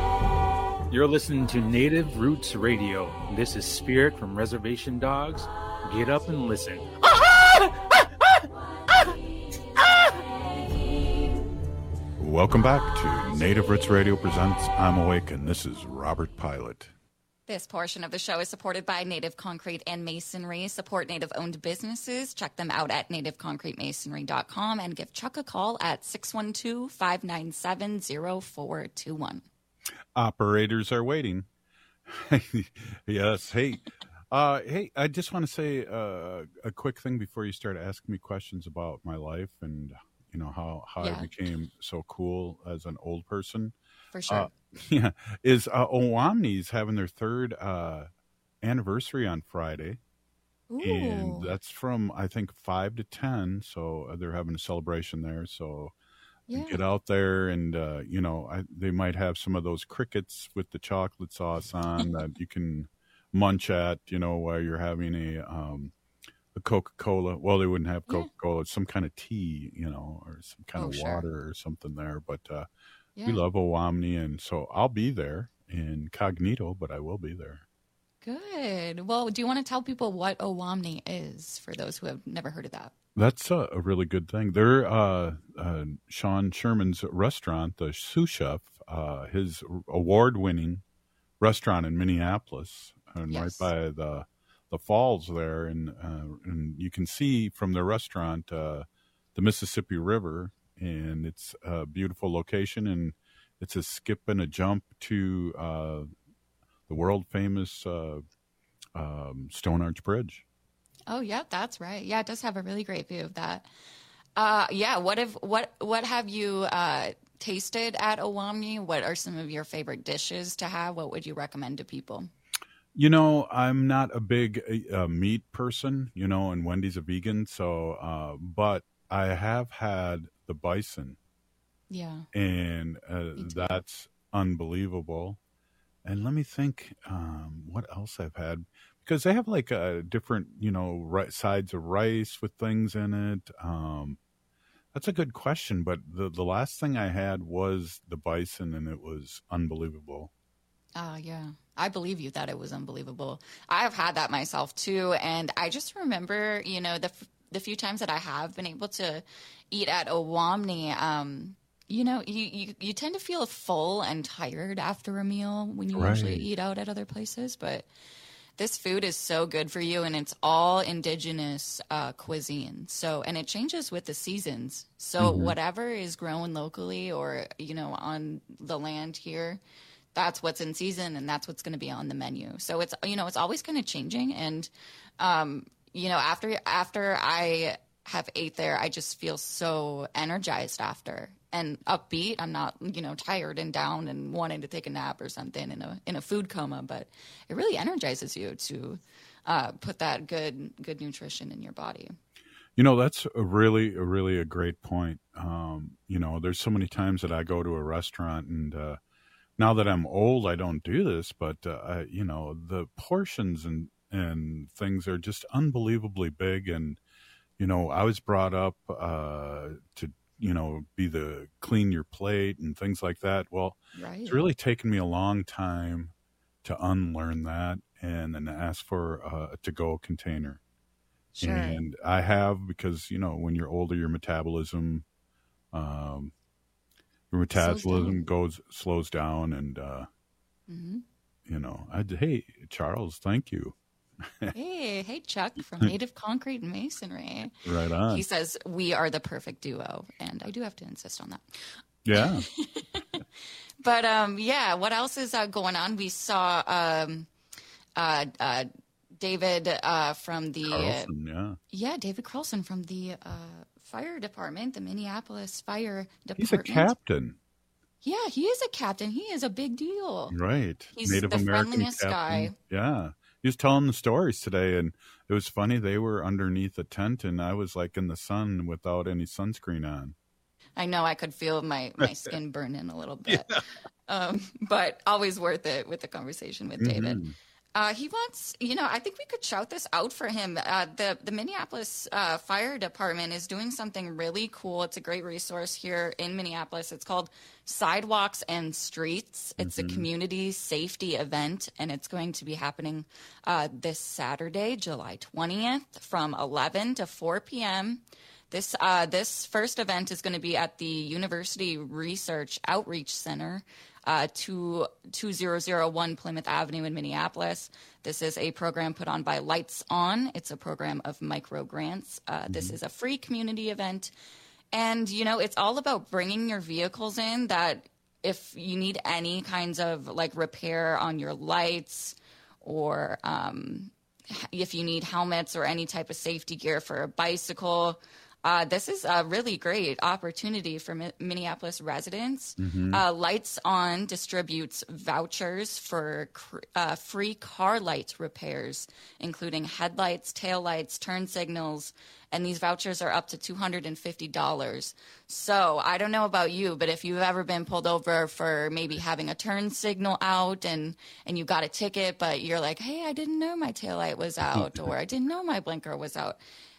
You're listening to Native Roots Radio. This is Spirit from Reservation Dogs, Get up and listen. Welcome back to Native Roots Radio presents I'm Awake, and this is Robert Pilot. This portion of the show is supported by Native Concrete and Masonry. Support Native-owned businesses. Check them out at native concrete masonry dot com and give Chuck a call at six one two, five nine seven, zero four two one. Operators are waiting. Yes. Hey, uh, hey, I just want to say uh, a quick thing before you start asking me questions about my life and, you know, how, how Yeah. I became so cool as an old person. For sure. Uh, yeah. Is uh, Owamni's having their third uh, anniversary on Friday. Ooh. And that's from, I think, five to ten. So uh, they're having a celebration there. So Yeah. get out there and, uh, you know, I, they might have some of those crickets with the chocolate sauce on that you can munch at, you know, while you're having a um, a Coca-Cola. Well, they wouldn't have Coca-Cola. It's some kind of tea, you know, or some kind Oh, of sure. water or something there. But uh, Yeah. we love Owamni. And so I'll be there incognito, but I will be there. Good. Well, do you want to tell people what Owamni is for those who have never heard of that? That's a, a really good thing. They're uh, uh, Sean Sherman's restaurant, the sous chef, uh, his award-winning restaurant in Minneapolis, and Yes. right by the the falls there, and uh, and you can see from the restaurant uh, the Mississippi River, and it's a beautiful location, and it's a skip and a jump to uh, the world famous uh, um, Stone Arch Bridge. Oh, yeah, that's right. Yeah, it does have a really great view of that. Uh, yeah, what have what what have you uh, tasted at Owamni? What are some of your favorite dishes to have? What would you recommend to people? You know, I'm not a big uh, meat person, you know, and Wendy's a vegan, so, uh, but I have had the bison, Yeah. and uh, that's unbelievable. And let me think, um, what else I've had, because they have like a different, you know, ri- sides of rice with things in it. Um, that's a good question, but the, the last thing I had was the bison, and it was unbelievable. Oh, yeah. I believe you that it was unbelievable. I've had that myself too. And I just remember, you know, the f- the few times that I have been able to eat at Owamni, um, you know, you, you, you tend to feel full and tired after a meal when you Right. usually eat out at other places. But this food is so good for you, and it's all indigenous uh, cuisine. So, and it changes with the seasons. So Mhm. whatever is grown locally or, you know, on the land here, that's what's in season, and that's what's going to be on the menu. So it's, you know, it's always kind of changing. And, um, you know, after, after I have ate there, I just feel so energized after and upbeat. I'm not, you know, tired and down and wanting to take a nap or something in a, in a food coma, but it really energizes you to, uh, put that good, good nutrition in your body. You know, that's a really, a really a great point. Um, you know, there's so many times that I go to a restaurant, and uh, now that I'm old, I don't do this, but uh, I, you know, the portions and and things are just unbelievably big. And you know, I was brought up uh, to, you know, be the clean your plate and things like that. Well, Right. it's really taken me a long time to unlearn that and then ask for a to-go container. Sure. And I have, because, you know, when you're older, your metabolism, um, your Slows metabolism down. goes, slows down. And, uh, hmm you know, I, hey, Charles, thank you. Hey, hey, Chuck from Native Concrete and Masonry. Right on. He says, we are the perfect duo. And I do have to insist on that. Yeah. But um, yeah, what else is uh, going on? We saw um, uh, uh, David uh, from the Carlson, yeah. yeah, David Carlson from the uh, fire department, the Minneapolis Fire Department. He's a captain. Yeah, he is a captain. He is a big deal. Right. He's Native the American friendliest captain. guy. Yeah. He was telling the stories today, and it was funny. They were underneath a tent, and I was like in the sun without any sunscreen on. I know I could feel my, my skin burn in a little bit, um, but always worth it with the conversation with David. Mhm. Uh, he wants, you know, I think we could shout this out for him. Uh, the the Minneapolis uh, Fire Department is doing something really cool. It's a great resource here in Minneapolis. It's called Sidewalks and Streets. It's mm-hmm. a community safety event, and it's going to be happening uh, this Saturday, July twentieth, from eleven to four p.m. This uh, this first event is going to be at the University Research Outreach Center, uh, two thousand one Plymouth Avenue in Minneapolis. This is a program put on by Lights On. It's a program of micro grants. Uh, mm-hmm. This is a free community event. And, you know, it's all about bringing your vehicles in that if you need any kinds of, like, repair on your lights or um, if you need helmets or any type of safety gear for a bicycle, Uh, this is a really great opportunity for Mi- Minneapolis residents. Mm-hmm. Uh, Lights On distributes vouchers for cr- uh, free car light repairs, including headlights, taillights, turn signals, and these vouchers are up to two hundred fifty dollars. So I don't know about you, but if you've ever been pulled over for maybe having a turn signal out and, and you got a ticket, but you're like, hey, I didn't know my taillight was out or I didn't know my blinker was out.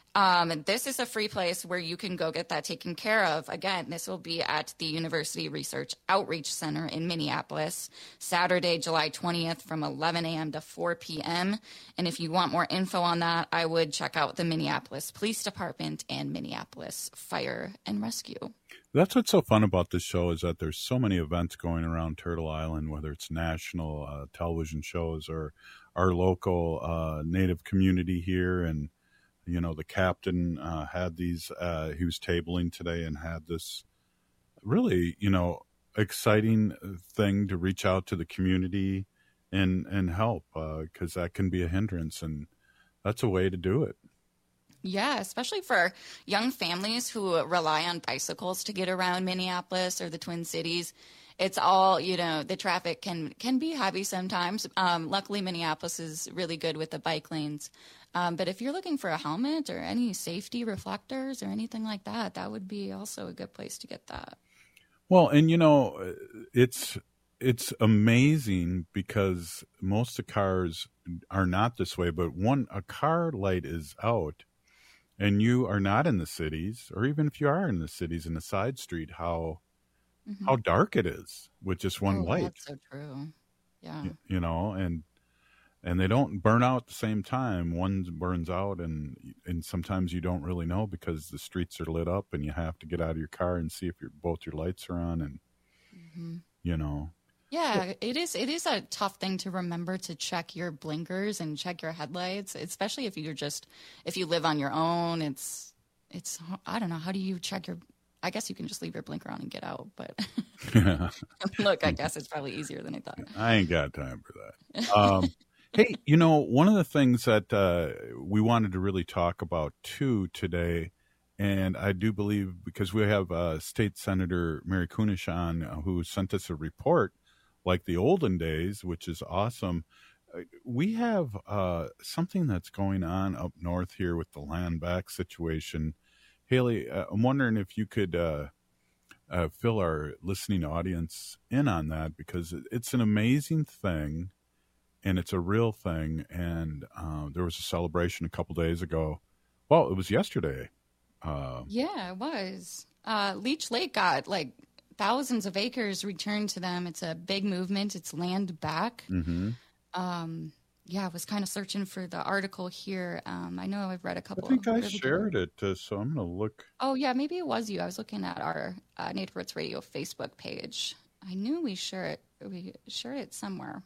Um, this is a free place where you can go get that taken care of. Again, this will be at the University Research Outreach Center in Minneapolis, Saturday, July twentieth from eleven a.m. to four p.m. And if you want more info on that, I would check out the Minneapolis Police Department and Minneapolis Fire and Rescue. That's what's so fun about this show is that there's so many events going around Turtle Island, whether it's national uh, television shows or our local uh, Native community here. And you know, the captain uh, had these, uh, he was tabling today and had this really, you know, exciting thing to reach out to the community and, and help because uh, that can be a hindrance. And that's a way to do it. Yeah, especially for young families who rely on bicycles to get around Minneapolis or the Twin Cities. It's all, you know, the traffic can, can be heavy sometimes. Um, luckily, Minneapolis is really good with the bike lanes. Um, but if you're looking for a helmet or any safety reflectors or anything like that, that would be also a good place to get that. Well, and, you know, it's it's amazing because most of the cars are not this way. But one, a car light is out and you are not in the cities, or even if you are in the cities in a side street, how mm-hmm. how dark it is with just one oh, light. That's so true. Yeah. You, you know, and and they don't burn out at the same time. One burns out, and and sometimes you don't really know because the streets are lit up, and you have to get out of your car and see if your both your lights are on, and mm-hmm. you know. Yeah, it is. It is a tough thing to remember to check your blinkers and check your headlights, especially if you're just if you live on your own. It's it's I don't know. How do you check your? I guess you can just leave your blinker on and get out, but yeah. Look, I guess it's probably easier than I thought. I ain't got time for that. Um, hey, you know, one of the things that uh, we wanted to really talk about too today, and I do believe because we have uh, State Senator Mary Kunesh on, uh, who sent us a report like the olden days, which is awesome. Uh, we have uh, something that's going on up north here with the land back situation. Haley, uh, I'm wondering if you could uh, uh, fill our listening audience in on that, because it's an amazing thing and it's a real thing. And uh, there was a celebration a couple days ago. Well, it was yesterday. Uh, yeah, it was. Uh, Leech Lake got like thousands of acres returned to them. It's a big movement. It's land back. Mm-hmm. Um, yeah, I was kind of searching for the article here. Um, I know I've read a couple. I think I really shared good... it, uh, so I'm going to look. Oh, yeah, maybe it was you. I was looking at our uh, Native Roots Radio Facebook page. I knew we shared it. We shared it somewhere.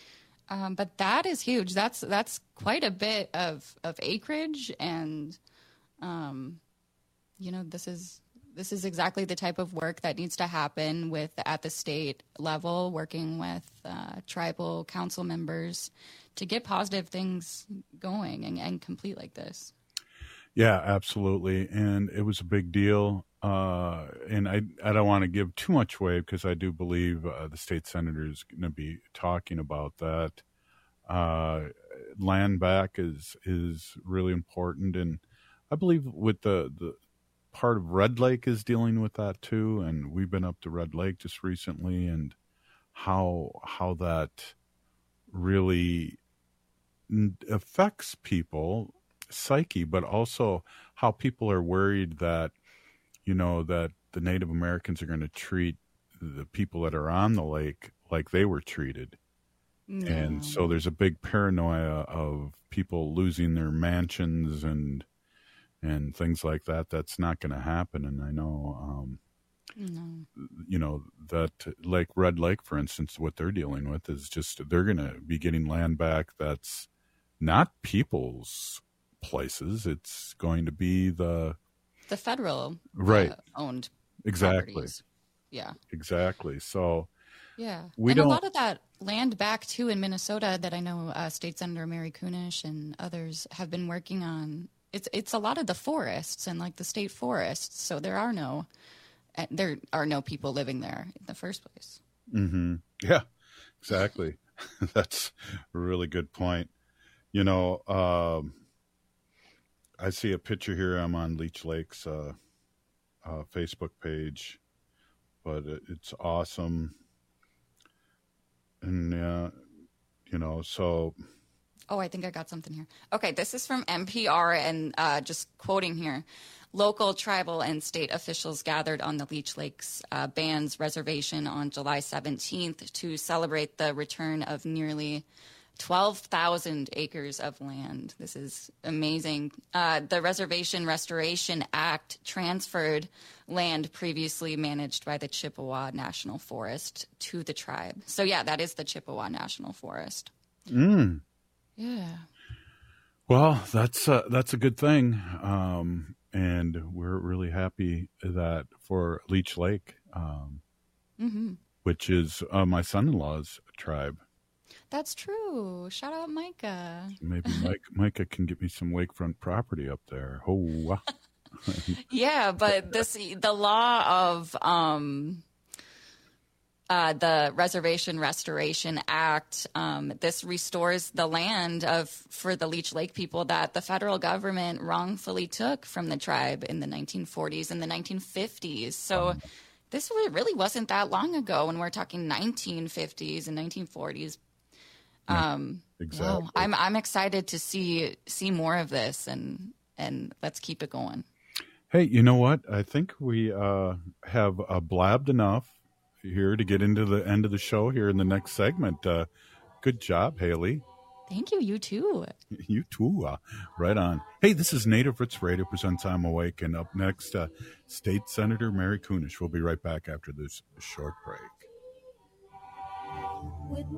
Um, but that is huge. That's that's quite a bit of, of acreage, and um, you know, this is this is exactly the type of work that needs to happen with at the state level, working with uh, tribal council members to get positive things going and, and complete like this. Yeah, absolutely. And it was a big deal. Uh, and I, I don't want to give too much away because I do believe uh, the state senator is going to be talking about that. Uh, land back is, is really important. And I believe with the, the part of Red Lake is dealing with that too. And we've been up to Red Lake just recently, and how, how that really affects people psyche, but also how people are worried that, you know, that the Native Americans are going to treat the people that are on the lake like they were treated. No. And so there's a big paranoia of people losing their mansions and and things like that. That's not going to happen. And I know, um, no. you know, that Lake Red Lake, for instance, what they're dealing with is just they're going to be getting land back that's not people's places. It's going to be the the federal right uh, owned exactly properties. Yeah, exactly. So yeah, we and don't... a lot of that land back too in Minnesota that I know uh, State Senator Mary Kunesh and others have been working on. It's it's a lot of the forests and like the state forests. So there are no there are no people living there in the first place. Mm-hmm. Yeah, exactly. That's a really good point. You know, um, I see a picture here. I'm on Leech Lake's uh, uh, Facebook page, but it, it's awesome. And, uh, you know, so... Oh, I think I got something here. Okay, this is from N P R, and uh, just quoting here. Local, tribal, and state officials gathered on the Leech Lakes uh, Band's reservation on July seventeenth to celebrate the return of nearly twelve thousand acres of land. This is amazing. Uh, the Reservation Restoration Act transferred land previously managed by the Chippewa National Forest to the tribe. So, yeah, that is the Chippewa National Forest. Mm. Yeah. Well, that's a, that's a good thing. Um, and we're really happy that for Leech Lake, um, mm-hmm. which is uh, my son-in-law's tribe. That's true. Shout out Micah. Maybe Mike, Micah can get me some lakefront property up there. Oh, yeah, but this the law of um, uh, the Reservation Restoration Act. Um, this restores the land of for the Leech Lake people that the federal government wrongfully took from the tribe in the nineteen forties and the nineteen fifties. So. Um, this really wasn't that long ago when we're talking nineteen fifties and nineteen forties. Um, exactly. Wow. I'm I'm excited to see see more of this and and let's keep it going. Hey, you know what? I think we uh, have uh, blabbed enough here to get into the end of the show here in the next segment. Uh, good job, Haley. Thank you. You too. You too. Uh, right on. Hey, this is Native Roots Radio presents I'm Awake, and up next, uh, State Senator Mary Kunesh. We'll be right back after this short break. With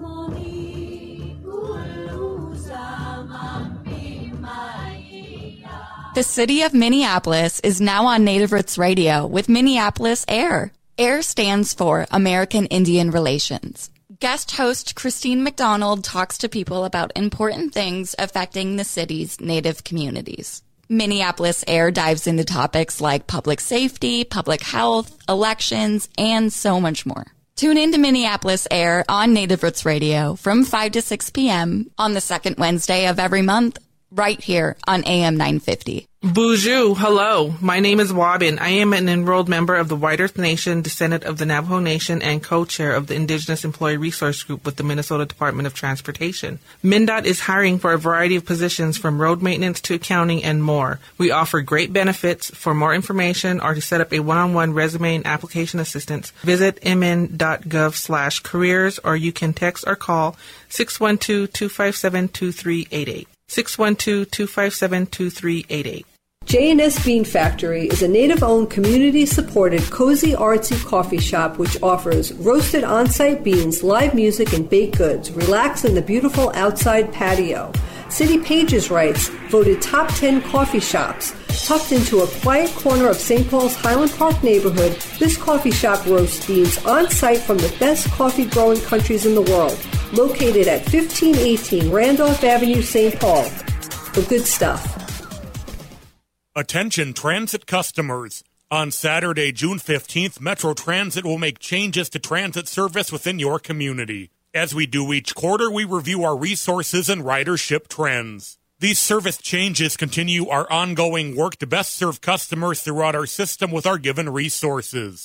The city of Minneapolis is now on Native Roots Radio with Minneapolis AIR. AIR stands for American Indian Relations. Guest host Christine McDonald talks to people about important things affecting the city's Native communities. Minneapolis AIR dives into topics like public safety, public health, elections, and so much more. Tune in to Minneapolis AIR on Native Roots Radio from five to six p.m. on the second Wednesday of every month, right here on A M nine fifty. Bonjour, hello. My name is Wabin. I am an enrolled member of the White Earth Nation, descendant of the Navajo Nation, and co-chair of the Indigenous Employee Resource Group with the Minnesota Department of Transportation. MnDOT is hiring for a variety of positions from road maintenance to accounting and more. We offer great benefits. For more information or to set up a one-on-one resume and application assistance, visit mn.gov slash careers, or you can text or call six one two, two five seven, two three eight eight. six one two, two five seven, two three eight eight. J and S Bean Factory is a native-owned, community-supported, cozy, artsy coffee shop which offers roasted on-site beans, live music, and baked goods. Relax in the beautiful outside patio. City Pages writes, voted top ten coffee shops. Tucked into a quiet corner of Saint Paul's Highland Park neighborhood, this coffee shop roasts beans on-site from the best coffee-growing countries in the world. Located at fifteen eighteen Randolph Avenue, Saint Paul. The good stuff. Attention transit customers. On Saturday, June fifteenth, Metro Transit will make changes to transit service within your community. As we do each quarter, we review our resources and ridership trends. These service changes continue our ongoing work to best serve customers throughout our system with our given resources.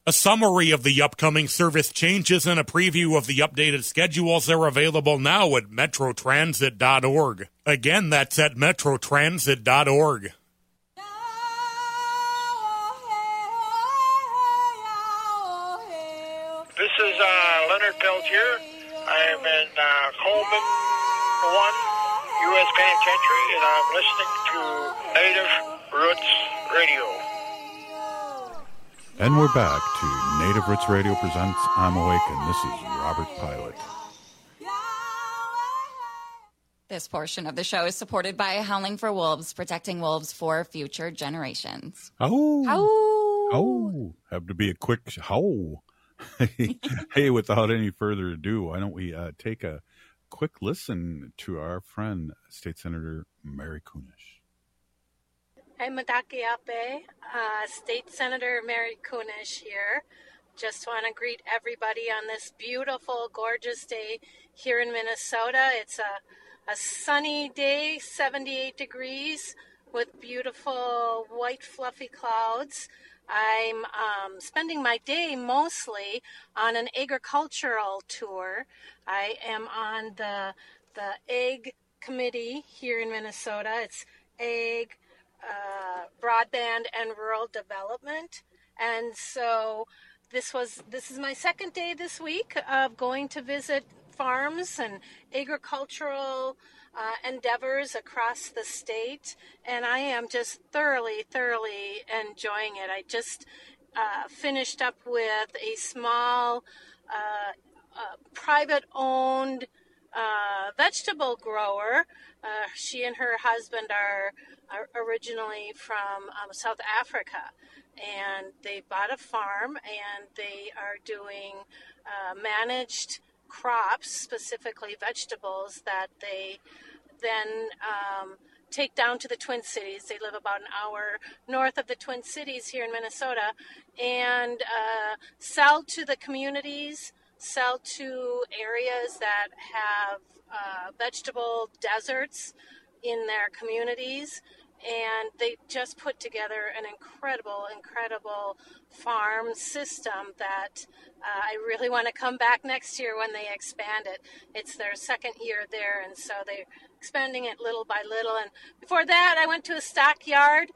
A summary of the upcoming service changes and a preview of the updated schedules are available now at metro transit dot org. Again, that's at metro transit dot org. This is uh, Leonard Peltier. I am in uh, Coleman one U S Penitentiary, and I'm listening to Native Roots Radio. And we're back to Native Roots Radio presents I'm Awakened. This is Robert Pilot. This portion of the show is supported by Howling for Wolves, protecting wolves for future generations. Oh, oh, oh! Have to be a quick how. Hey, without any further ado, why don't we uh, take a quick listen to our friend, State Senator Mary Kunesh. Hi, Madakiape. Uh, State Senator Mary Kunesh here. Just want to greet everybody on this beautiful, gorgeous day here in Minnesota. It's a, a sunny day, seventy-eight degrees, with beautiful white fluffy clouds. I'm um, spending my day mostly on an agricultural tour. I am on the the Ag Committee here in Minnesota. It's Ag, uh, Broadband, and Rural Development. And so this was this is my second day this week of going to visit farms and agricultural Uh, endeavors across the state, and I am just thoroughly, thoroughly enjoying it. I just uh, finished up with a small, uh, uh, private-owned uh, vegetable grower. Uh, she and her husband are, are originally from um, South Africa, and they bought a farm, and they are doing uh, managed crops, specifically vegetables, that they then um, take down to the Twin Cities. They live about an hour north of the Twin Cities here in Minnesota, and uh, sell to the communities, sell to areas that have uh, vegetable deserts in their communities. And they just put together an incredible, incredible farm system that uh, I really want to come back next year when they expand it. It's their second year there, and so they're expanding it little by little. And before that, I went to a stockyard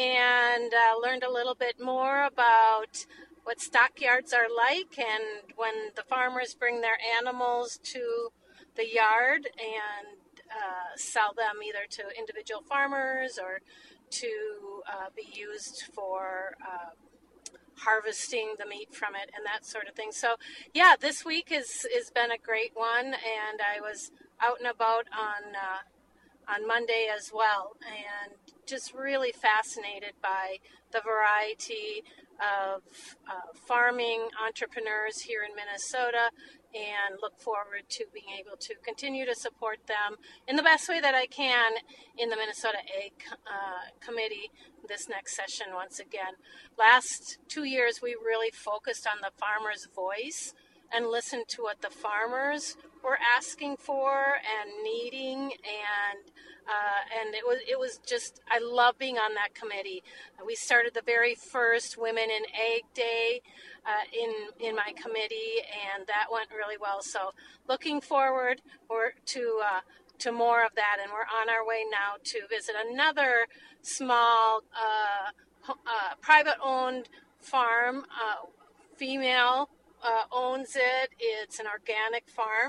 and uh, learned a little bit more about what stockyards are like, and when the farmers bring their animals to the yard and Uh, sell them either to individual farmers or to uh, be used for uh, harvesting the meat from it and that sort of thing. So, yeah, this week has has been a great one, and I was out and about on uh, on Monday as well, and just really fascinated by the variety of uh, farming entrepreneurs here in Minnesota, and look forward to being able to continue to support them in the best way that I can in the Minnesota Ag uh, Committee this next session once again. Last two years, we really focused on the farmer's voice and listened to what the farmers were asking for and needing, and uh, and it was it was just, I love being on that committee. We started the very first Women in Ag Day Uh, in in my committee, and that went really well. So looking forward or to uh, to more of that, and we're on our way now to visit another small uh, uh, private-owned farm. Uh, female uh, owns it. It's an organic farm,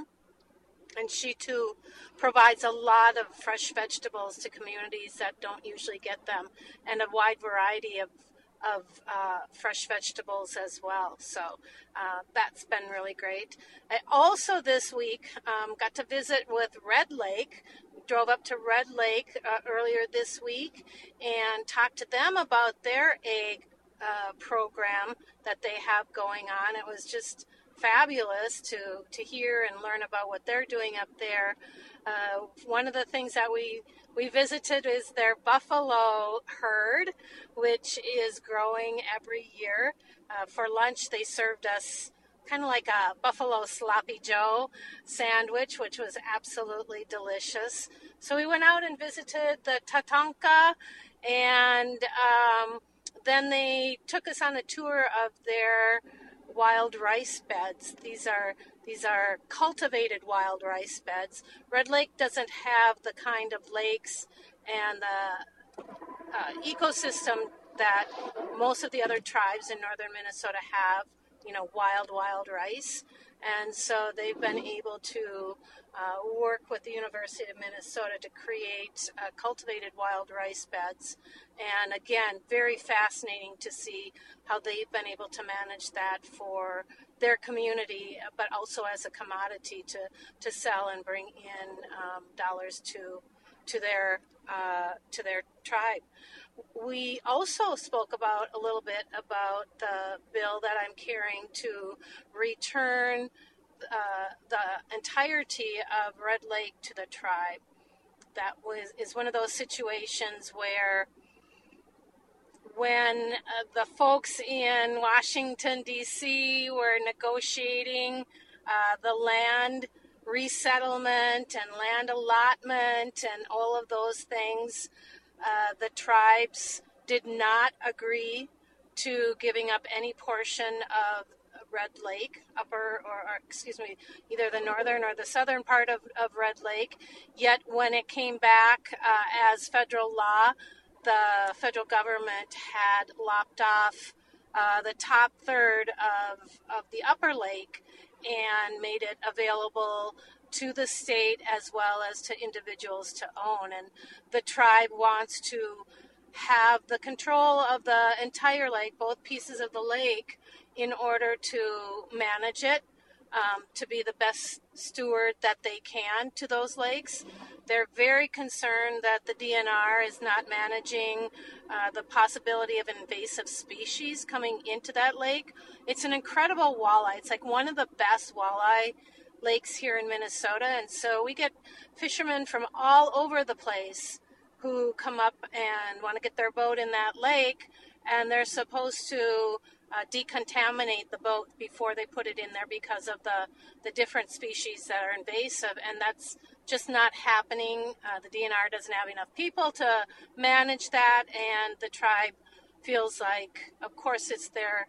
and she too provides a lot of fresh vegetables to communities that don't usually get them, and a wide variety of of uh, fresh vegetables as well. So uh, that's been really great. I also this week um, got to visit with Red Lake, drove up to Red Lake uh, earlier this week and talked to them about their egg uh, program that they have going on. It was just fabulous to, to hear and learn about what they're doing up there. Uh, one of the things that we We visited is their buffalo herd, which is growing every year. Uh, for lunch, they served us kind of like a buffalo sloppy joe sandwich, which was absolutely delicious. So we went out and visited the Tatanka, and um, then they took us on a tour of their wild rice beds. These are these are cultivated wild rice beds. Red Lake doesn't have the kind of lakes and the uh, ecosystem that most of the other tribes in northern Minnesota have, you know, wild, wild rice. And so they've been able to uh, work with the University of Minnesota to create uh, cultivated wild rice beds. And again, very fascinating to see how they've been able to manage that for their community, but also as a commodity to, to sell and bring in um, dollars to to their uh, to their tribe. We also spoke about a little bit about the bill that I'm carrying to return uh, the entirety of Red Lake to the tribe. That was is one of those situations where when uh, the folks in Washington, D C were negotiating uh, the land resettlement and land allotment and all of those things, uh, the tribes did not agree to giving up any portion of Red Lake, upper, or, or excuse me, either the northern or the southern part of, of Red Lake. Yet when it came back uh, as federal law, the federal government had lopped off uh, the top third of, of the upper lake and made it available to the state as well as to individuals to own. And the tribe wants to have the control of the entire lake, both pieces of the lake, in order to manage it, um, to be the best steward that they can to those lakes. They're very concerned that the D N R is not managing uh, the possibility of invasive species coming into that lake. It's an incredible walleye. It's like one of the best walleye lakes here in Minnesota. And so we get fishermen from all over the place who come up and want to get their boat in that lake, and they're supposed to uh, decontaminate the boat before they put it in there because of the, the different species that are invasive, and that's just not happening. Uh, the D N R doesn't have enough people to manage that, and the tribe feels like, of course, it's their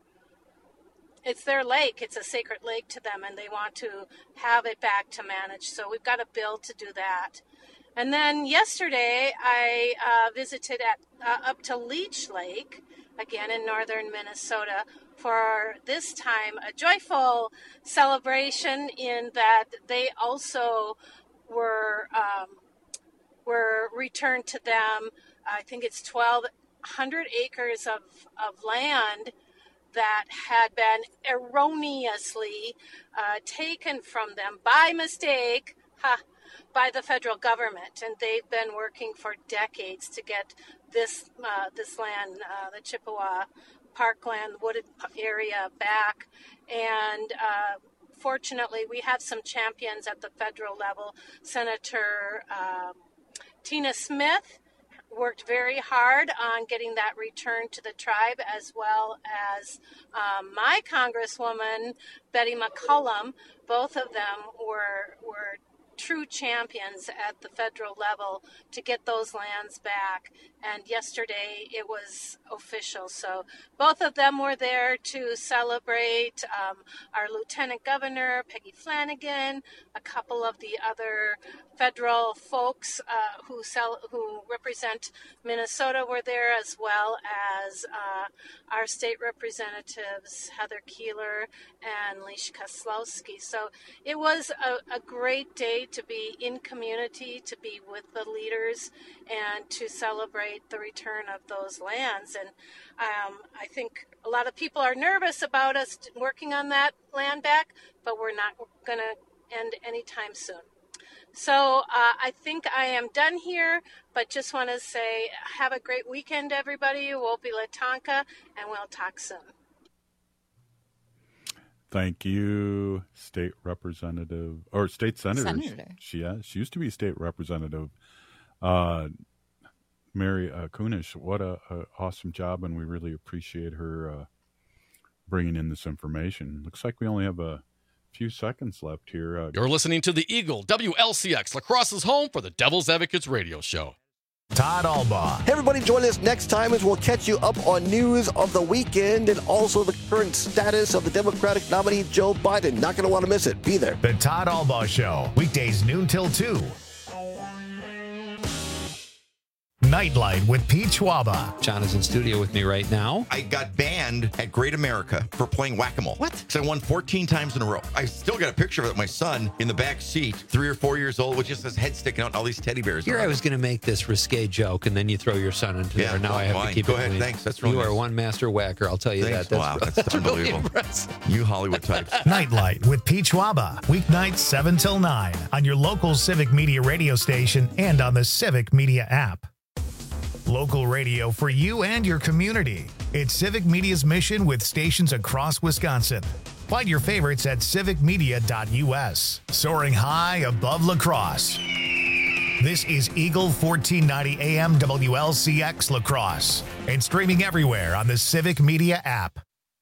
it's their lake. It's a sacred lake to them, and they want to have it back to manage. So we've got a bill to do that. And then yesterday, I uh, visited at uh, up to Leech Lake, again in northern Minnesota, for this time a joyful celebration in that they also were um, were returned to them. I think it's twelve hundred acres of, of land that had been erroneously uh, taken from them by mistake, ha, by the federal government, and they've been working for decades to get this uh, this land, uh, the Chippewa Parkland wooded area, back. And uh, fortunately, we have some champions at the federal level. Senator uh, Tina Smith worked very hard on getting that returned to the tribe, as well as um, my Congresswoman Betty McCollum. Both of them were were true champions at the federal level to get those lands back. And yesterday it was official. So both of them were there to celebrate. Um, our Lieutenant Governor, Peggy Flanagan, a couple of the other federal folks uh, who sell, who represent Minnesota were there, as well as uh, our state representatives, Heather Keeler and Leish Koslowski. So it was a, a great day to be in community, to be with the leaders, and to celebrate the return of those lands. And um, I think a lot of people are nervous about us working on that land back, but we're not going to end anytime soon. So uh, I think I am done here, but just want to say have a great weekend, everybody. Wopi Latanka, and we'll talk soon. Thank you, State Representative, or State Senator. Senator. She, yeah, she used to be State Representative. Uh, Mary uh, Kunesh, what a, a awesome job, and we really appreciate her uh, bringing in this information. Looks like we only have a few seconds left here. Uh, You're listening to the Eagle, W L C X, La Crosse's home for the Devil's Advocates radio show. Todd Albaugh. Hey, everybody, join us next time as we'll catch you up on news of the weekend and also the current status of the Democratic nominee, Joe Biden. Not going to want to miss it. Be there. The Todd Albaugh Show, weekdays noon till two. Nightlight with Pete Schwaba. John is in studio with me right now. I got banned at Great America for playing whack-a-mole. What? Because I won fourteen times in a row. I still got a picture of it. My son in the back seat, three or four years old, with just his head sticking out and all these teddy bears. Here I was going to make this risque joke, and then you throw your son into yeah, there. Now well, I have fine. to keep Go it ahead. clean. Thanks. That's really You nice. are one master whacker. I'll tell you Thanks. that. That's, wow, that's, that's unbelievable. Really impressive. You Hollywood types. Nightlight with Pete Schwaba. Weeknights seven till nine on your local Civic Media radio station and on the Civic Media app. Local radio for you and your community. It's Civic Media's mission with stations across Wisconsin. Find your favorites at civic media dot u s. Soaring high above La Crosse. This is Eagle fourteen ninety A M W L C X La Crosse and streaming everywhere on the Civic Media app.